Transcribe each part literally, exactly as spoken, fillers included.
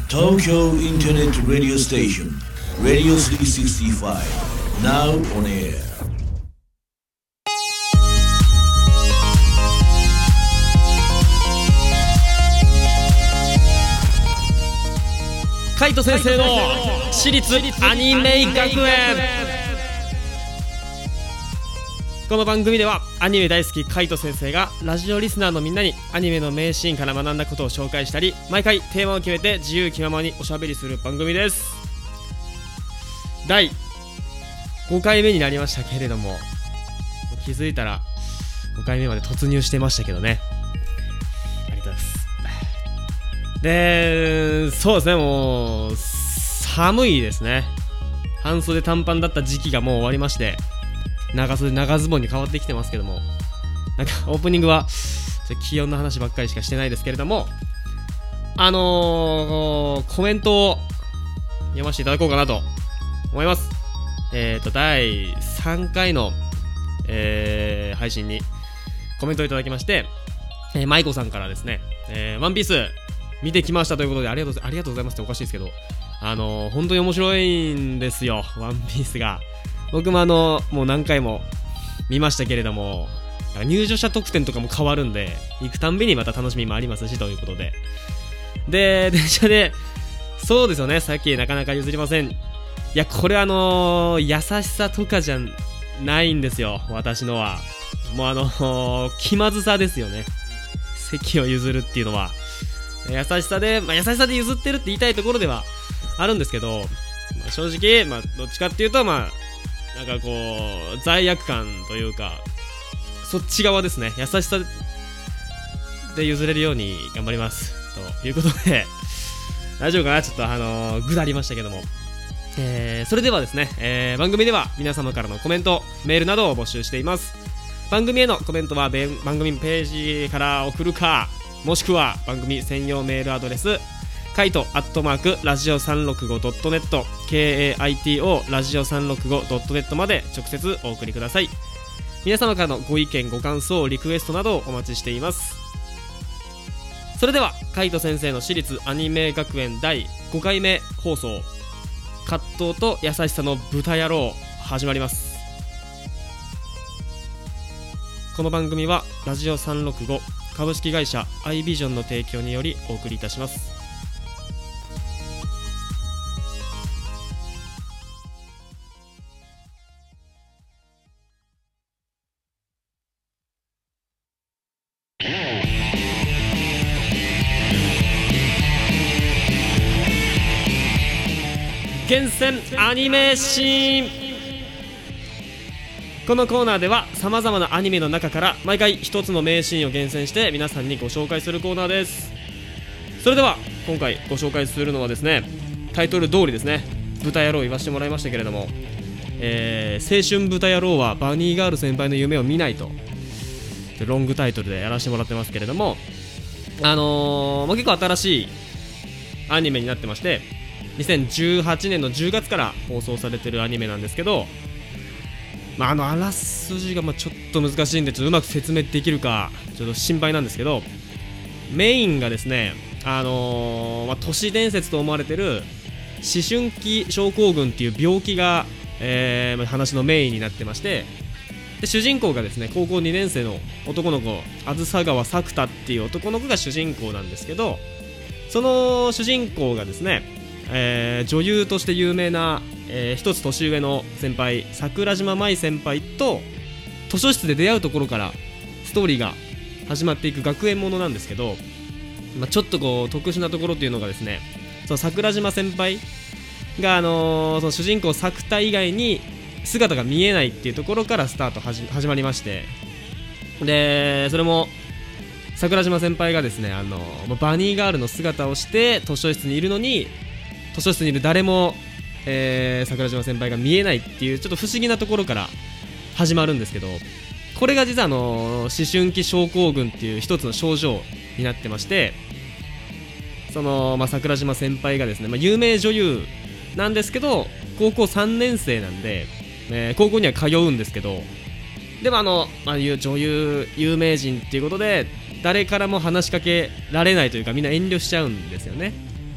Tokyo Internet Radio Station Radio スリーシックスティーファイブ Now on air。 海斗先生の私立アニメ学園。この番組ではアニメ大好き海斗先生がラジオリスナーのみんなにアニメの名シーンから学んだことを紹介したり、毎回テーマを決めて自由気ままにおしゃべりする番組です。だいごかいめになりましたけれども、気づいたらごかいめまで突入してましたけどね。ありがとうございます。で、そうですね、もう寒いですね。半袖短パンだった時期がもう終わりまして、長袖長ズボンに変わってきてますけども、なんかオープニングは気温の話ばっかりしかしてないですけれども、あのー、コメントを読ませていただこうかなと思います。えーとだいさんかいの、えー、配信にコメントをいただきまして、えー、マイコさんからですね、えー、ワンピース見てきましたということで、ありがとうありがとうございますっておかしいですけど、あのー、本当に面白いんですよ、ワンピースが。僕もあのもう何回も見ましたけれども、入場者特典とかも変わるんで、行くたんびにまた楽しみもありますしということで、で電車で、そうですよね、さっきなかなか譲りません。いや、これあのー、優しさとかじゃないんですよ、私のは。もうあのー、気まずさですよね、席を譲るっていうのは。優しさで、まあ、優しさで譲ってるって言いたいところではあるんですけど、まあ、正直、まあ、どっちかっていうと、まあなんかこう罪悪感というか、そっち側ですね。優しさで譲れるように頑張りますということで、大丈夫かな、ちょっとあのー、ぐだりましたけども、えー、それではですね、えー、番組では皆様からのコメント、メールなどを募集しています。番組へのコメントは番組ページから送るか、もしくは番組専用メールアドレスカイトアットマークラジオさんろくごドットネット ケーエーアイティーオー ラジオさんろくごドットネットまで直接お送りください。皆様からのご意見ご感想リクエストなどをお待ちしています。それではカイト先生の私立アニメ学園だいごかいめ放送、葛藤と優しさの豚野郎、始まります。この番組はラジオさんろくご株式会社アイビジョンの提供によりお送りいたします。厳選アニメシーン。このコーナーではさまざまなアニメの中から毎回一つの名シーンを厳選して皆さんにご紹介するコーナーです。それでは今回ご紹介するのはですね、タイトル通りですね、豚野郎言わせてもらいましたけれども、えー、青春豚野郎はバニーガール先輩の夢を見ないとロングタイトルでやらせてもらってますけれども、あのーまあ、結構新しいアニメになってまして、にせんじゅうはちねんのじゅうがつから放送されてるアニメなんですけど、まあ、あのあらすじがまあちょっと難しいんで、ちょっとうまく説明できるかちょっと心配なんですけど、メインがですね、あのーまあ、都市伝説と思われてる思春期症候群っていう病気が、えー、話のメインになってまして、で主人公がですね、高校にねん生の男の子、あずさ川作太っていう男の子が主人公なんですけど、その主人公がですね、えー、女優として有名な、えー、一つ年上の先輩、桜島舞先輩と図書室で出会うところからストーリーが始まっていく学園ものなんですけど、まあ、ちょっとこう特殊なところというのがですね、その桜島先輩が、あのー、その主人公作太以外に姿が見えないっていうところからスタートはじ始まりまして、でそれも桜島先輩がですね、あのー、バニーガールの姿をして図書室にいるのに、図書室にいる誰も、えー、桜島先輩が見えないっていうちょっと不思議なところから始まるんですけど、これが実はあの思春期症候群っていう一つの症状になってまして、その、まあ、桜島先輩がですね、まあ、有名女優なんですけど高校さんねん生なんで、えー、高校には通うんですけど、でもあの、まあ、女優有名人っていうことで誰からも話しかけられないというか、みんな遠慮しちゃうんですよね。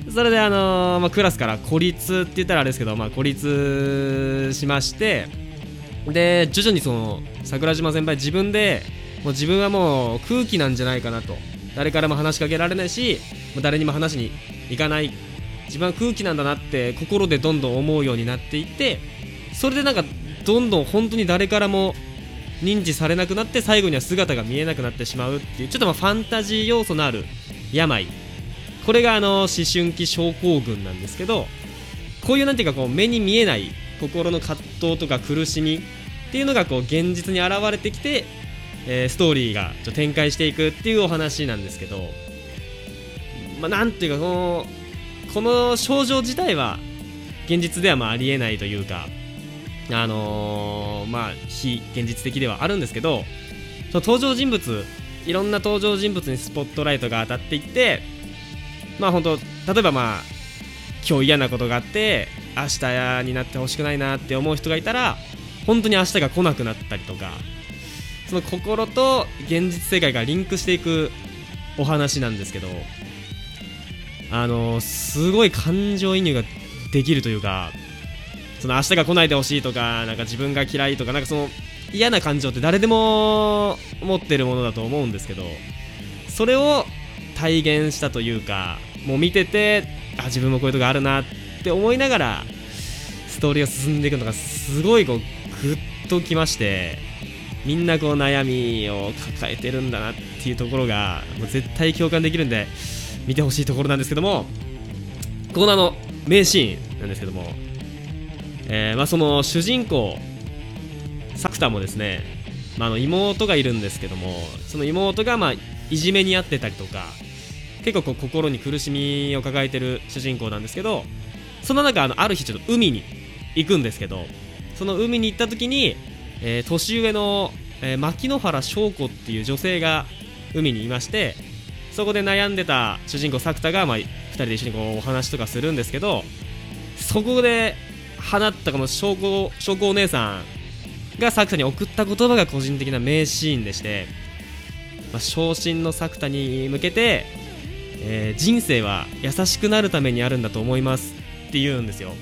それであのーまあ、クラスから孤立って言ったらあれですけど、まあ、孤立しまして、で徐々にその桜島先輩自分でもう自分はもう空気なんじゃないかなと、誰からも話しかけられないし、もう誰にも話しに行かない、自分は空気なんだなって心でどんどん思うようになっていって、それでなんかどんどん本当に誰からも認知されなくなって、最後には姿が見えなくなってしまうっていう、ちょっとまあファンタジー要素のある病、これがあの思春期症候群なんですけど、こういうなんていうかこう目に見えない心の葛藤とか苦しみっていうのがこう現実に現れてきて、えー、ストーリーがちょっと展開していくっていうお話なんですけど、まあ、なんていうかこのこの症状自体は現実ではまあありえないというか、あのー、まあ非現実的ではあるんですけど、その登場人物、いろんな登場人物にスポットライトが当たっていって、まあ本当例えばまあ今日嫌なことがあって明日になってほしくないなって思う人がいたら、本当に明日が来なくなったりとか、その心と現実世界がリンクしていくお話なんですけど、あのー、すごい感情移入ができるというか、その明日が来ないでほしいとか、なんか自分が嫌いとか、なんかその嫌な感情って誰でも持ってるものだと思うんですけど、それを体現したというか、もう見てて、あ、自分もこういうとこあるなって思いながらストーリーが進んでいくのがすごいこうグッときまして、みんなこう悩みを抱えてるんだなっていうところがもう絶対共感できるんで見てほしいところなんですけども、コーナーの名シーンなんですけども、えーまあ、その主人公作田もですね、まあ、あの妹がいるんですけども、その妹がまあいじめにあってたりとか、結構こう心に苦しみを抱えてる主人公なんですけど、その中 あのある日ちょっと海に行くんですけど、その海に行った時に、えー、年上の、えー、牧之原祥子っていう女性が海にいまして、そこで悩んでた主人公作田が、まあ、ふたりで一緒にこうお話とかするんですけど、そこで放ったこの祥子祥子お姉さんが作田に送った言葉が個人的な名シーンでして、まあ、昇進の作田に向けて、えー、人生は優しくなるためにあるんだと思いますって言うんですよ。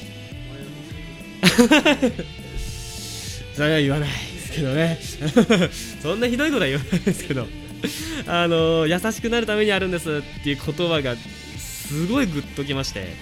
それは言わないですけどねそんなひどいことは言わないですけどあのー、優しくなるためにあるんですっていう言葉がすごいグッときまして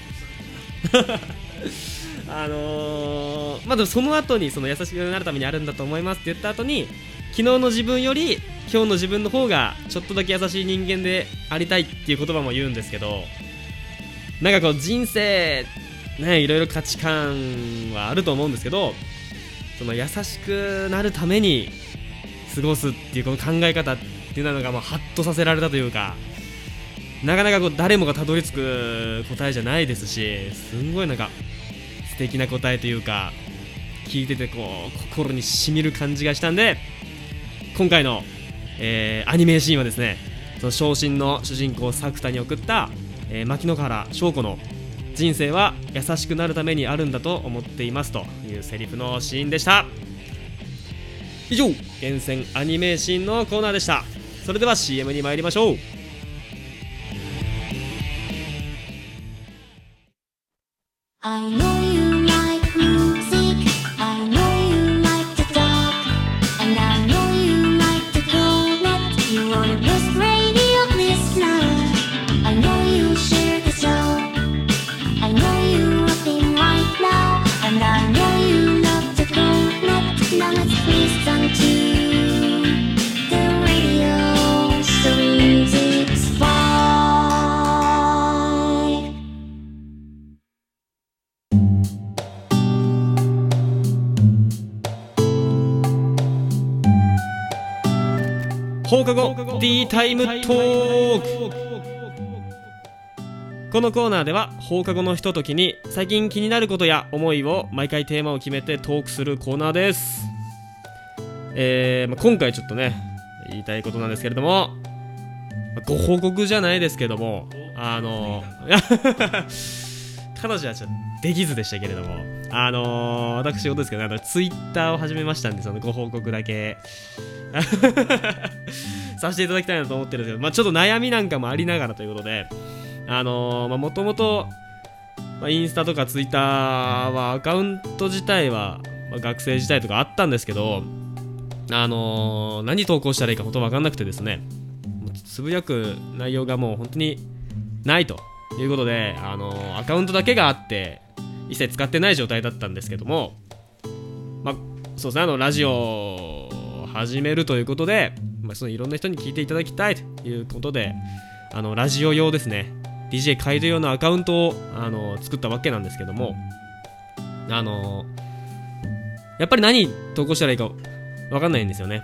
あのー、まあでもその後にその優しくなるためにあるんだと思いますって言った後に、昨日の自分より今日の自分の方がちょっとだけ優しい人間でありたいっていう言葉も言うんですけど、なんかこう人生ね、いろいろ価値観はあると思うんですけど、その優しくなるために過ごすっていうこの考え方っていうのがもうハッとさせられたというか、なかなかこう誰もがたどり着く答えじゃないですし、すんごいなんか素敵な答えというか、聞いててこう心にしみる感じがしたんで、今回の、えー、アニメシーンはですね、その昇進の主人公作田に送った、えー、牧之原祥子の人生は優しくなるためにあるんだと思っていますというセリフのシーンでした。以上、厳選アニメシーンのコーナーでした。それでは シーエム に参りましょう。 I know you like music, I know you like to talk, and I know you like to go net. You are the best radio listener. I know you share the show. I know you rocking right now, and I know you love to go net. Now let's listen to the radio three six five. 放課後 D タイムトーク。このコーナーでは放課後のひとときに最近気になることや思いを毎回テーマを決めてトークするコーナーです。えーまあ、今回ちょっとね言いたいことなんですけれども、ご報告じゃないですけども、あの彼女はちょっとできずでしたけれども、あのー、私事ですけど、ね、ツイッターを始めましたんで、そのご報告だけさせていただきたいなと思ってるんですけど、まあ、ちょっと悩みなんかもありながらということで、 あのー、まあもともとインスタとかツイッターはアカウント自体は、まあ、学生時代とかあったんですけど、あのー、何投稿したらいいか本当分かんなくてですね、つぶやく内容がもう本当にないということで、あのー、アカウントだけがあって一切使ってない状態だったんですけども、まあそうですね、あのラジオを始めるということで、まあ、そのいろんな人に聞いていただきたいということで、あのラジオ用ですね、 ディージェー カイド用のアカウントをあの作ったわけなんですけども、あのやっぱり何投稿したらいいか分かんないんですよね。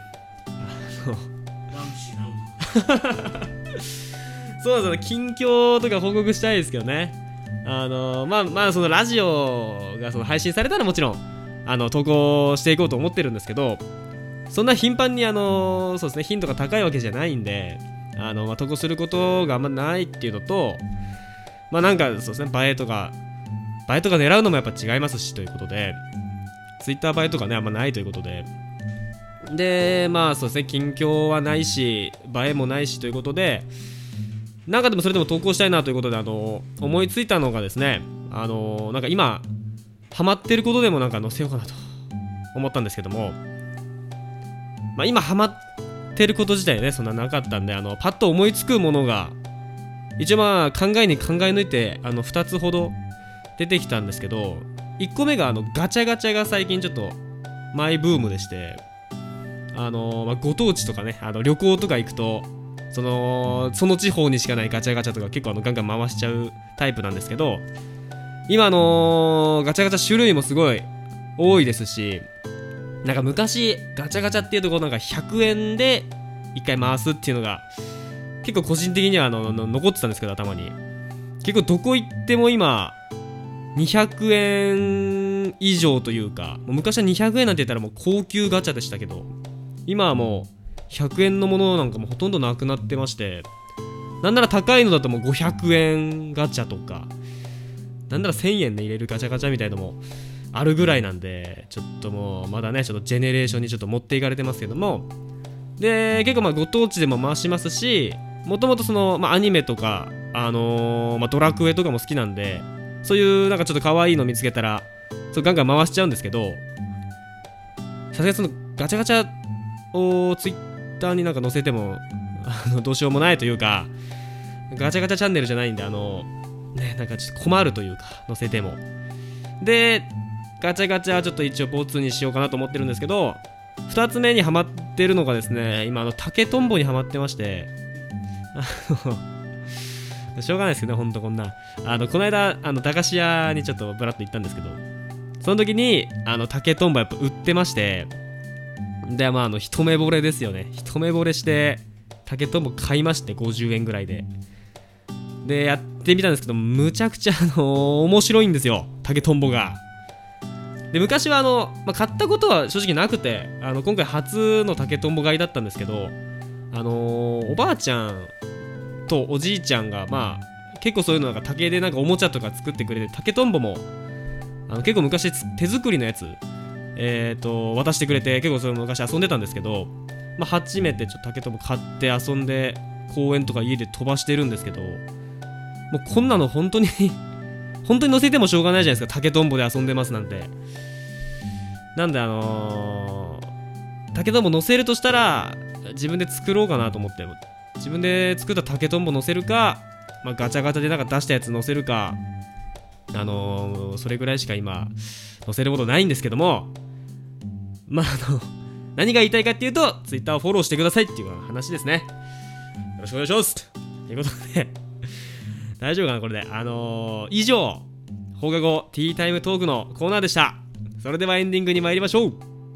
そうですね、近況とか報告したいですけどね。あのまあまあそのラジオがその配信されたらもちろんあの投稿していこうと思ってるんですけど、そんな頻繁にあのそうですね頻度が高いわけじゃないんで、あの、まあ、投稿することがあんまないっていうのと、まあなんかそうですね、映えとか映えとか狙うのもやっぱ違いますしということで、ツイッター映えとかねあんまないということで、でまあそうですね、近況はないし映えもないしということで、なんかでもそれでも投稿したいなということで、あの思いついたのがですね、あのなんか今ハマってることでもなんか載せようかなと思ったんですけども、まあ今ハマってること自体ねそんななかったんで、あのパッと思いつくものが一応まあ考えに考え抜いてあのふたつほど出てきたんですけど、いっこめがあのガチャガチャが最近ちょっとマイブームでして、あのーまあ、ご当地とかね、あの旅行とか行くとそのその地方にしかないガチャガチャとか結構あのガンガン回しちゃうタイプなんですけど、今あのー、ガチャガチャ種類もすごい多いですし、なんか昔ガチャガチャっていうとこうなんかひゃくえんでいっかい回すっていうのが結構個人的にはあのの残ってたんですけど、頭に結構どこ行っても今にひゃくえん以上というか、もう昔はにひゃくえんなんて言ったらもう高級ガチャでしたけど、今はもうひゃくえんのものなんかもほとんどなくなってまして、なんなら高いのだともうごひゃくえんガチャとか、なんならせんえんで入れるガチャガチャみたいのもあるぐらいなんで、ちょっともうまだねちょっとジェネレーションにちょっと持っていかれてますけども、で結構まあご当地でも回しますし、もともとその、まあ、アニメとか、あのーまあ、ドラクエとかも好きなんで、そういうなんかちょっと可愛いの見つけたらそうガンガン回しちゃうんですけど、さすがにそのガチャガチャをツイッターになんか載せてもあのどうしようもないというか、ガチャガチャチャンネルじゃないんで、あのねなんかちょっと困るというか、載せてもでガチャガチャはちょっと一応ボツにしようかなと思ってるんですけど、ふたつめにハマってるのがですね、今あの竹とんぼにハマってまして、あのしょうがないですけどね、ほんとこんなあのこの間あの駄菓子屋にちょっとブラッと行ったんですけど、その時にあの竹とんぼやっぱ売ってまして、でまああの一目惚れですよね、一目惚れして竹とんぼ買いまして、ごじゅうえんぐらいででやってみたんですけど、むちゃくちゃあのー、面白いんですよ竹とんぼが。で昔はあの、まあ、買ったことは正直なくて、あの今回初の竹とんぼ買いだったんですけど、あのー、おばあちゃんとおじいちゃんがまあ結構そういうのなんか竹でなんかおもちゃとか作ってくれて、竹とんぼもあの結構昔手作りのやつえーと渡してくれて、結構それ昔遊んでたんですけど、まあ初めてちょっと竹とんぼ買って遊んで、公園とか家で飛ばしてるんですけど、もうこんなの本当に本当に乗せてもしょうがないじゃないですか、竹とんぼで遊んでますなんて。なんであのー、竹とんぼ乗せるとしたら自分で作ろうかなと思って、自分で作った竹とんぼ乗せるか、まあ、ガチャガチャでなんか出したやつ乗せるか、あのー、それぐらいしか今乗せることないんですけども、まああの何が言いたいかっていうと、ツイッターをフォローしてくださいっていう話ですね。よろしくお願いしますということで大丈夫かなこれで。あのー、以上放課後ティータイムトークのコーナーでした。それではエンディングに参りましょう。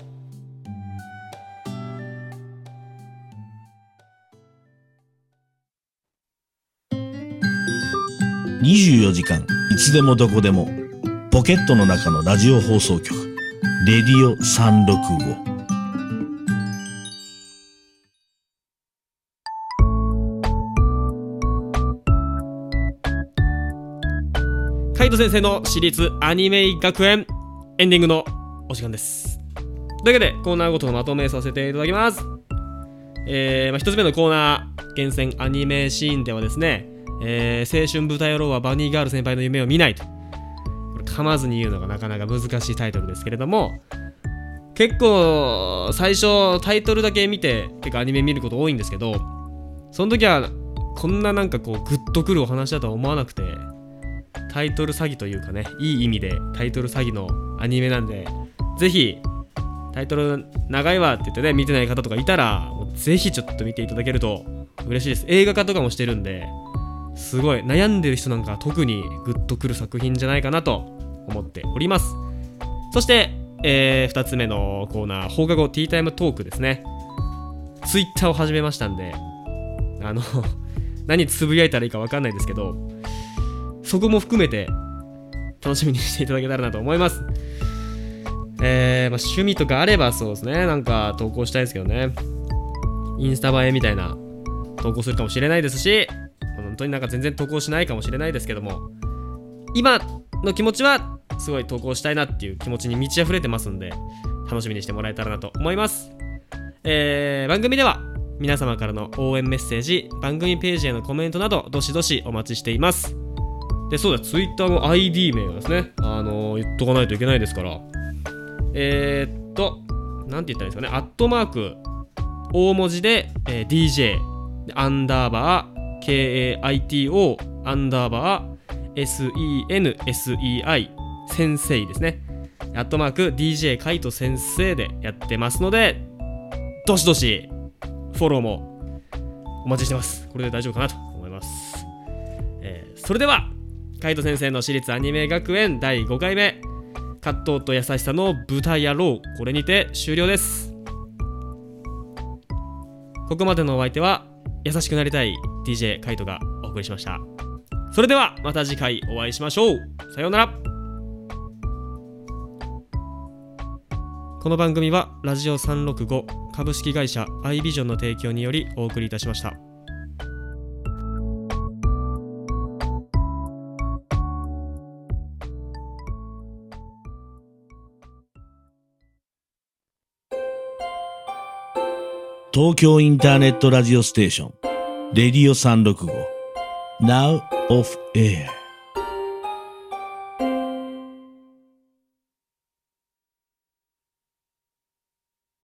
にじゅうよじかんいつでもどこでもポケットの中のラジオ放送局レディオさんろくご。 カイト先生の私立アニメ医学園エンディングのお時間です。というわけでコーナーごとのまとめさせていただきます。えーまあ、一つ目のコーナー厳選アニメシーンではですね、 えー、青春豚野郎はバニーガール先輩の夢を見ないと。これ噛まずに言うのがなかなか難しいタイトルですけれども、結構最初タイトルだけ見て結構アニメ見ること多いんですけど、その時はこんななんかこうグッとくるお話だとは思わなくて、タイトル詐欺というかね、いい意味でタイトル詐欺のアニメなんで、ぜひタイトル長いわって言ってね見てない方とかいたら、もうぜひちょっと見ていただけると嬉しいです。映画化とかもしてるんで、すごい悩んでる人なんか特にグッとくる作品じゃないかなと思っております。そして、えー、ふたつめのコーナー、放課後ティータイムトークですね。ツイッターを始めましたんで、あの何つぶやいたらいいか分かんないですけど、そこも含めて楽しみにしていただけたらなと思います。えーまあ、趣味とかあればそうですね、なんか投稿したいですけどね、インスタ映えみたいな投稿するかもしれないですし、本当になんか全然投稿しないかもしれないですけども、今の気持ちはすごい投稿したいなっていう気持ちに満ち溢れてますんで、楽しみにしてもらえたらなと思います。えー、番組では皆様からの応援メッセージ、番組ページへのコメントなどどしどしお待ちしています。で、そうだ、ツイッターの アイディー 名がですね、あのー、言っとかないといけないですから、えー、っとなんて言ったらいいんですかね、アットマーク大文字で、えー、ディージェー アンダーバー ケーエーアイティーオー アンダーバー エスイーエヌエスイーアイ 先生ですね。アットマーク ディージェー カイト先生でやってますので、どしどしフォローもお待ちしてます。これで大丈夫かなと思います。えー、それではカイト先生の私立アニメ学園だいごかいめ、葛藤と優しさの豚野郎、これにて終了です。ここまでのお相手は優しくなりたい ディージェー カイトがお送りしました。それではまた次回お会いしましょう。さようなら。この番組はラジオさんろくご株式会社アイビジョンの提供によりお送りいたしました。 東京インターネットラジオステーションレディオさんろくご Now off air